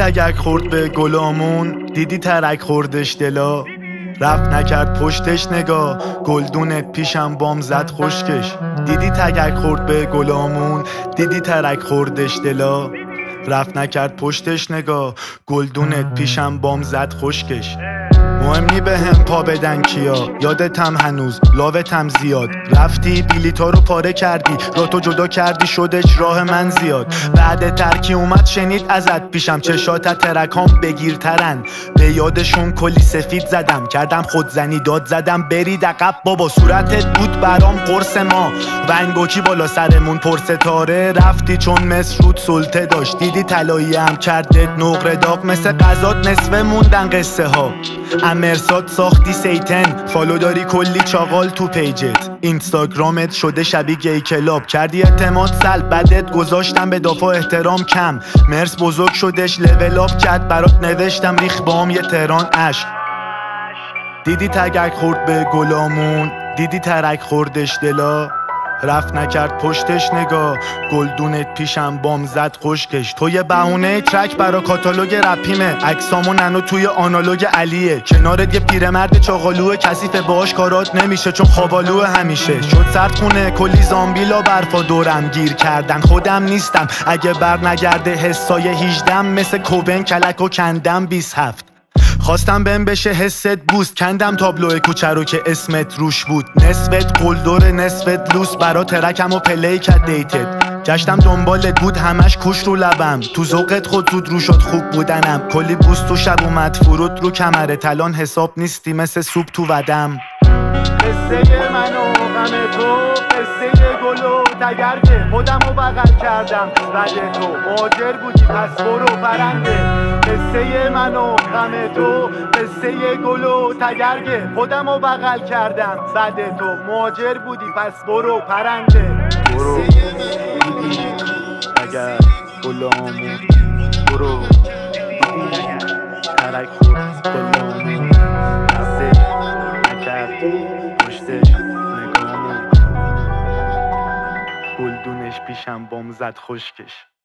تگک خورد به گلامون، دیدی ترک خوردش دلا. رفت نکرد پشتش نگاه، گلدونت پیشم بام زد خشکش. دیدی تگک خورد به گلامون، دیدی ترک خوردش دلا. رفت نکرد پشتش نگاه، گلدونت پیشم بام زد خشکش. مهم نی به هم پا بدن کیا، یادتم هنوز لاوتم زیاد. رفتی بلیطا رو پاره کردی، را تو جدا کردی شدش راه من زیاد. بعد ترکی اومد شنید ازت پیشم، چشاتت ترکام بگیرترن. به یادشون کلی سفید زدم، کردم خودزنی داد زدم برید عقب بابا. صورتت بود برام قرص ما، ونگوکی بالا سرمون پر ستاره. رفتی چون مصر رود سلطه داشت، دیدی طلایی هم کردت نقره داغ. مثل قضات نصفه موندن قصه ها، امرسات ساختی سیتن. فالو داری کلی چاقال تو پیجت، اینستاگرامت شده شبیه گی کلاب. کردی اعتماد سلب بدت گذاشتم به دافع احترام کم. مرس بزرگ شدش لول اپ کرد برات نوشتم ریخ بام یه تهران عشق. دیدی تگک خورد به گلامون، دیدی ترک خوردش دلا. رفت نکرد پشتش نگاه، گلدونت پیشم بام زد خشکش. تو یه بهونه ترک برا کاتالوگ رپیمه، عکسامو ننو توی آنالوگ علیه. کنارت یه پیرمرد چاقالوه، کثیف باهاش کارات نمیشه چون خوابالوه همیشه. شد سردخونه کلی زامبیلا برفا دورم گیر کردن، خودم نیستم اگه بر نگرده حسای 18. مثل کوبن کلک و کندم 27. خواستم بهم بشه حست بوست، کندم تابلو کوچه رو که اسمت روش بود. نصفت قلدر نصفت لوس، برا ترکم و پلی کد دیتت. گشتم دنبالت بود همش کوش رو لبم، تو ذوقت خود زود رو شد خوب بودنم. کلی بوست تو شب اومد فرود رو کمرت، الان حساب نیستی مثل سوپ تو ودم. قصه من و غم تو، قصه گل و تگرگه. خودم رو بغل کردم رد تو، مهاجر بودی پس برو پرنده. قصه من و غم تو، قصه گل و تگرگه. خودم رو بغل کردم بعد تو، مهاجر بودی پس برو پرنده. برو دیدی اگر گلامون، برو دیدی ترک خورد گلامون. دست نکرد پشتش نگامون، گلدونش پیشم بام زد خشکش.